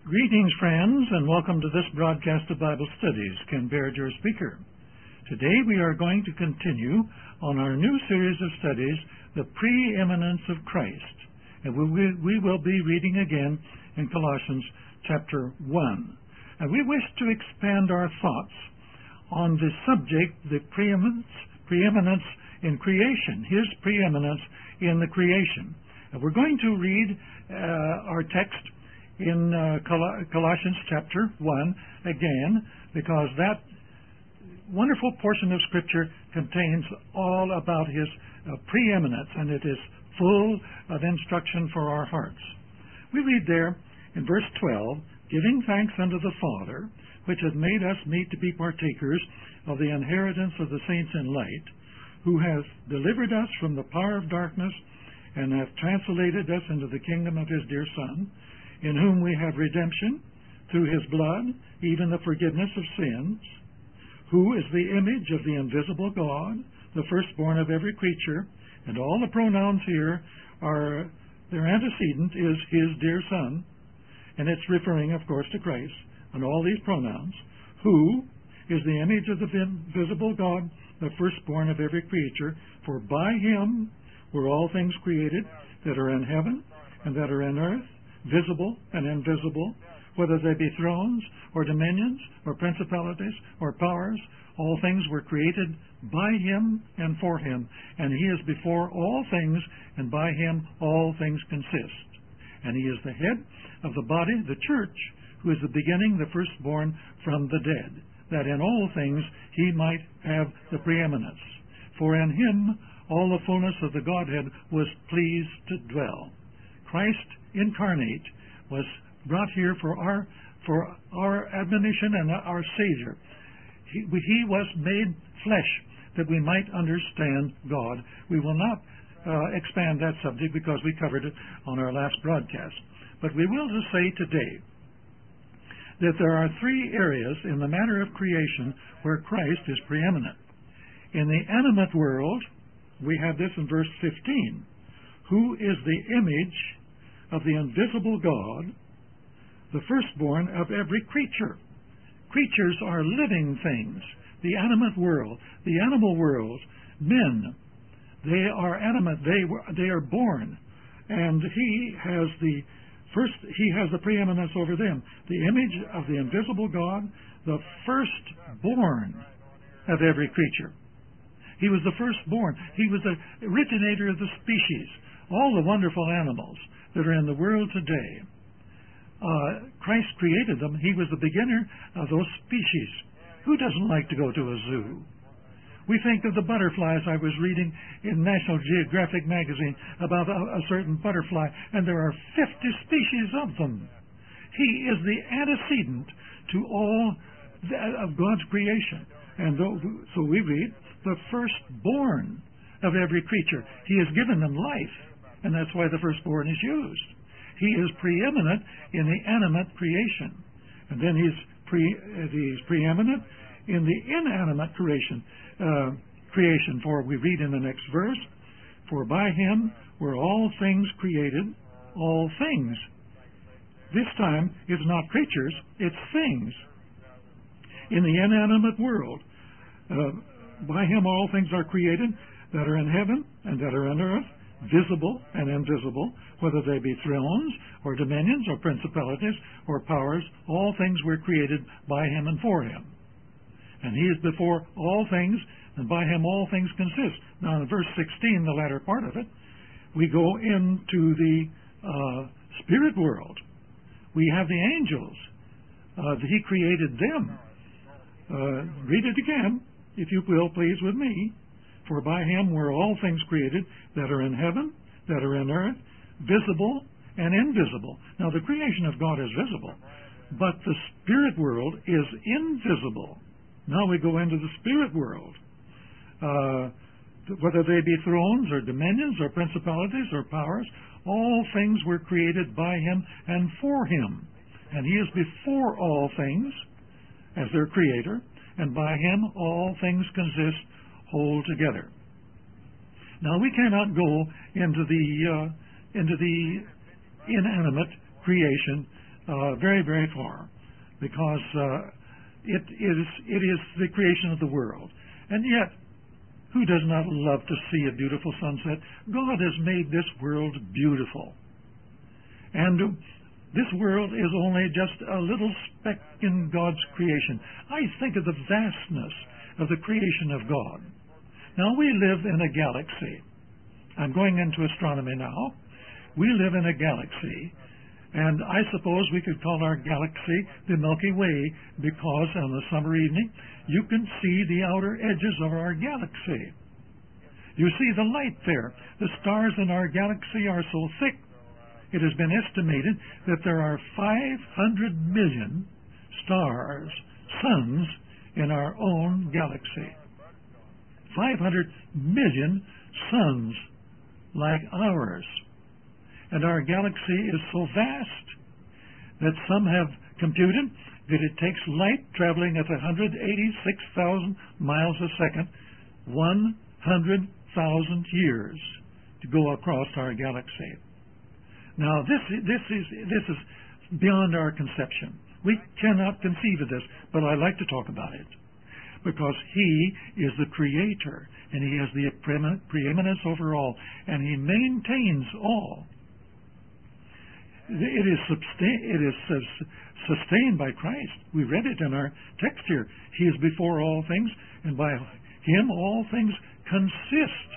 Greetings, friends, and welcome to this broadcast of Bible Studies. Ken Baird, your speaker. Today we are going to continue on our new series of studies, The Preeminence of Christ. And we will be reading again in Colossians chapter 1. And we wish to expand our thoughts on the subject, the preeminence in creation, His preeminence in the creation. And we're going to read our text in Colossians chapter 1 again, because that wonderful portion of Scripture contains all about His preeminence, and it is full of instruction for our hearts. We read there in verse 12, "Giving thanks unto the Father, which hath made us meet to be partakers of the inheritance of the saints in light, who hath delivered us from the power of darkness, and hath translated us into the kingdom of His dear Son, in whom we have redemption through His blood, even the forgiveness of sins, who is the image of the invisible God, the firstborn of every creature." And all the pronouns here are, their antecedent is His dear Son, and it's referring, of course, to Christ, and all these pronouns, who is the image of the invisible God, the firstborn of every creature, for by Him were all things created that are in heaven and that are in earth, visible and invisible, whether they be thrones or dominions or principalities or powers. All things were created by Him and for Him, and He is before all things, and by Him all things consist. And He is the head of the body, the church, who is the beginning, the firstborn from the dead, that in all things He might have the preeminence. For in Him all the fullness of the Godhead was pleased to dwell. Christ incarnate was brought here for our admonition and our Savior. He was made flesh that we might understand God. We will not expand that subject because we covered it on our last broadcast. But we will just say today that there are three areas in the matter of creation where Christ is preeminent. In the animate world, we have this in verse 15, who is the image of the invisible God, the firstborn of every creature. Creatures are living things. The animate world, the animal world, men, they are animate. They are born, and He has the preeminence over them. The image of the invisible God, the firstborn of every creature. He was the firstborn. He was the originator of the species. All the wonderful animals that are in the world today, Christ created them. He was the beginner of those species. Who doesn't like to go to a zoo? We think of the butterflies. I was reading in National Geographic magazine about a certain butterfly, and there are 50 species of them. He is the antecedent to all of God's creation. And so we read, the firstborn of every creature. He has given them life, and that's why the firstborn is used. He is preeminent in the animate creation. And then He's preeminent in the inanimate creation. For we read in the next verse, "For by Him were all things created," all things. This time it's not creatures, it's things. In the inanimate world, by Him all things are created that are in heaven and that are on earth, visible and invisible, whether they be thrones or dominions or principalities or powers. All things were created by Him and for Him. And He is before all things, and by Him all things consist. Now in verse 16, the latter part of it, we go into the spirit world. We have the angels. He created them. Read it again, if you will, please, with me. "For by Him were all things created that are in heaven, that are in earth, visible and invisible." Now the creation of God is visible, but the spirit world is invisible. Now we go into the spirit world. Whether they be thrones or dominions or principalities or powers, all things were created by Him and for Him. And He is before all things as their creator, and by Him all things consist whole together. Now we cannot go into the inanimate creation very, very far, because it is the creation of the world. And yet, who does not love to see a beautiful sunset? God has made this world beautiful. And this world is only just a little speck in God's creation. I think of the vastness of the creation of God. Now, we live in a galaxy. I'm going into astronomy now. We live in a galaxy, and I suppose we could call our galaxy the Milky Way, because on a summer evening you can see the outer edges of our galaxy. You see the light there. The stars in our galaxy are so thick, it has been estimated that there are 500 million stars, suns, in our own galaxy. 500 million suns like ours. And our galaxy is so vast that some have computed that it takes light traveling at 186,000 miles a second, 100,000 years to go across our galaxy. Now, this is beyond our conception. We cannot conceive of this, but I like to talk about it, because He is the Creator, and He has the preeminence over all, and He maintains all. It is sustained by Christ. We read it in our text here. He is before all things, and by Him all things consist.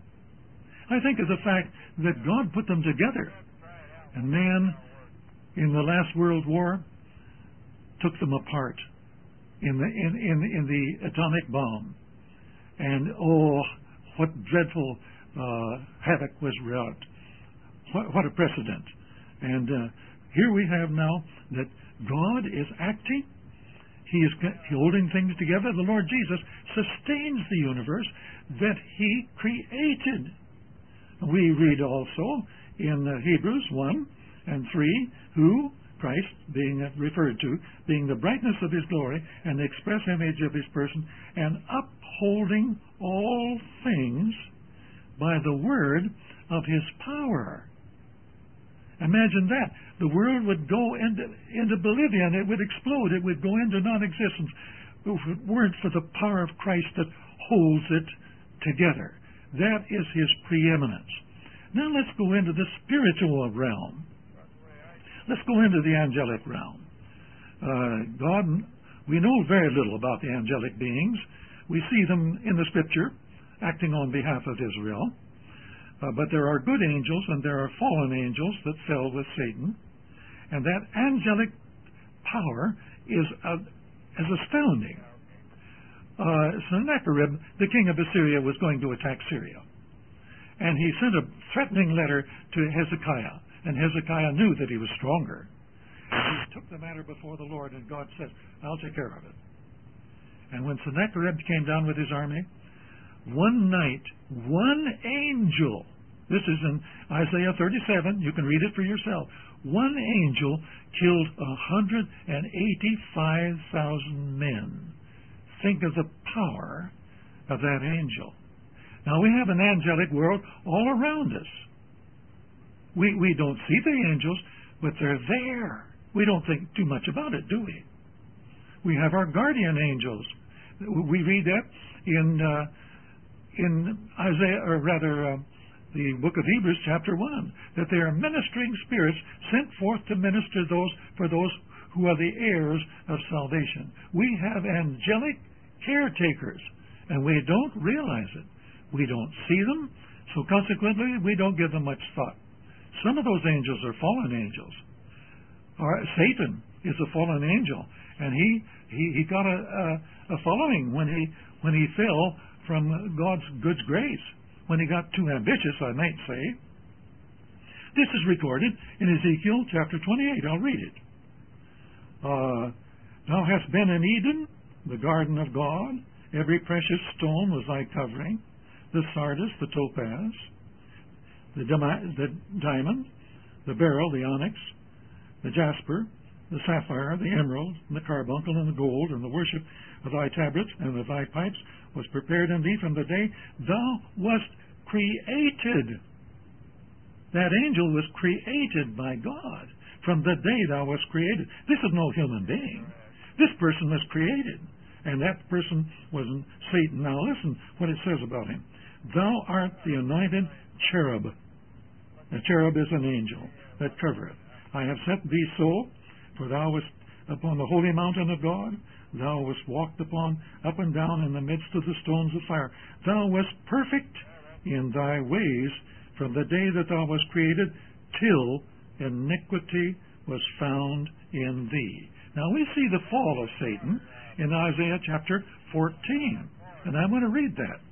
I think of the fact that God put them together, and man, in the last World War, took them apart in the atomic bomb. And oh, what dreadful havoc was wrought. What a precedent. And here we have now that God is acting. He is holding things together. The Lord Jesus sustains the universe that He created. We read also in Hebrews 1 and 3, who, Christ being referred to, being the brightness of His glory and the express image of His person, and upholding all things by the word of His power. Imagine that. The world would go into oblivion. It would explode. It would go into non-existence if it weren't for the power of Christ that holds it together. That is His preeminence. Now let's go into the spiritual realm. Let's go into the angelic realm. God, we know very little about the angelic beings. We see them in the Scripture acting on behalf of Israel. But there are good angels and there are fallen angels that fell with Satan. And that angelic power is astounding. Sennacherib, the king of Assyria, was going to attack Syria. And he sent a threatening letter to Hezekiah. And Hezekiah knew that he was stronger. And he took the matter before the Lord, and God said, I'll take care of it. And when Sennacherib came down with his army, one night, one angel, this is in Isaiah 37, you can read it for yourself, one angel killed 185,000 men. Think of the power of that angel. Now, we have an angelic world all around us. We don't see the angels, but they're there. We don't think too much about it, do we? We have our guardian angels. We read that in Isaiah, or rather, the book of Hebrews, chapter 1, that they are ministering spirits sent forth to minister for those who are the heirs of salvation. We have angelic caretakers, and we don't realize it. We don't see them, so consequently, we don't give them much thought. Some of those angels are fallen angels. Satan is a fallen angel, and he got a following when he fell from God's good grace, when he got too ambitious, I might say. This is recorded in Ezekiel chapter 28. I'll read it. Thou hast been in Eden, the garden of God. Every precious stone was thy covering, the sardius, the topaz, the diamond, the beryl, the onyx, the jasper, the sapphire, the emerald, and the carbuncle, and the gold, and the worship of thy tabrets and of thy pipes was prepared in thee from the day thou wast created. That angel was created by God. from the day thou wast created. This is no human being. This person was created, and that person was Satan. Now listen what it says about him. Thou art the anointed cherub. The cherub is an angel that covereth. I have set thee so, for thou wast upon the holy mountain of God. Thou wast walked upon up and down in the midst of the stones of fire. Thou wast perfect in thy ways from the day that thou wast created, till iniquity was found in thee. Now we see the fall of Satan in Isaiah chapter 14, and I'm going to read that.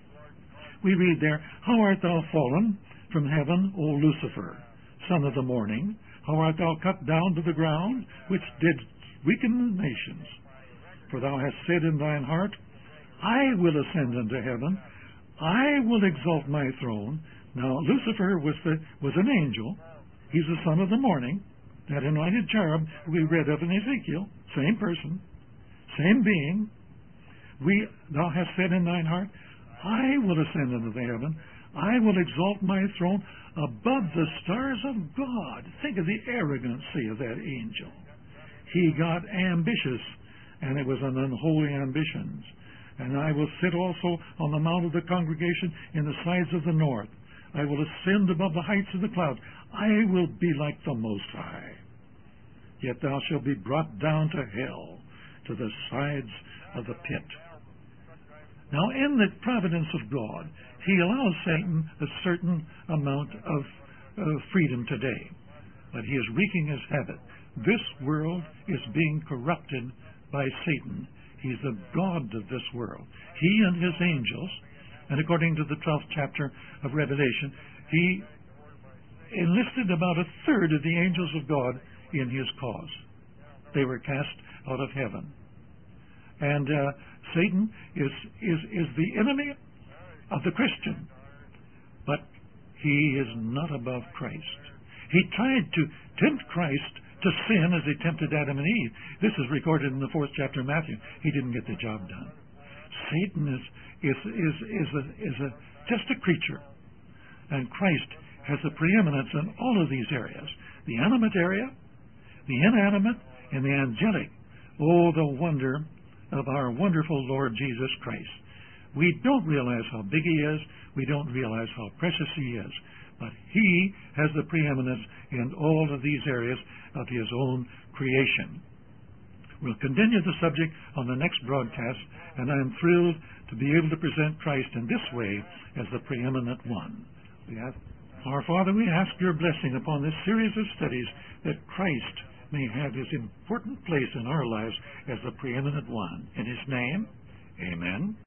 We read there, How art thou fallen from heaven, O Lucifer, son of the morning? How art thou cut down to the ground, which didst weaken the nations? For thou hast said in thine heart, I will ascend into heaven, I will exalt my throne. Now Lucifer was an angel. He's the son of the morning, that anointed cherub we read of in Ezekiel. Same person, same being. Thou hast said in thine heart, I will ascend into the heaven, I will exalt my throne above the stars of God. Think of the arrogancy of that angel. He got ambitious, and it was an unholy ambition. And I will sit also on the mount of the congregation in the sides of the north. I will ascend above the heights of the clouds. I will be like the Most High. Yet thou shalt be brought down to hell, to the sides of the pit. Now, in the providence of God, He allows Satan a certain amount of freedom today. But he is wreaking his havoc. This world is being corrupted by Satan. He's the god of this world. He and his angels, and according to the 12th chapter of Revelation, he enlisted about a third of the angels of God in his cause. They were cast out of heaven. And Satan is the enemy of the Christian, but he is not above Christ. He tried to tempt Christ to sin as he tempted Adam and Eve. This is recorded in the 4th chapter of Matthew. He didn't get the job done. Satan is just a creature, and Christ has the preeminence in all of these areas: the animate area, the inanimate, and the angelic. Oh, the wonder of our wonderful Lord Jesus Christ. We don't realize how big He is. We don't realize how precious He is. But He has the preeminence in all of these areas of His own creation. We'll continue the subject on the next broadcast, and I'm thrilled to be able to present Christ in this way as the preeminent one. Our Father, we ask Your blessing upon this series of studies, that Christ may have His important place in our lives as the preeminent one. In His name, amen.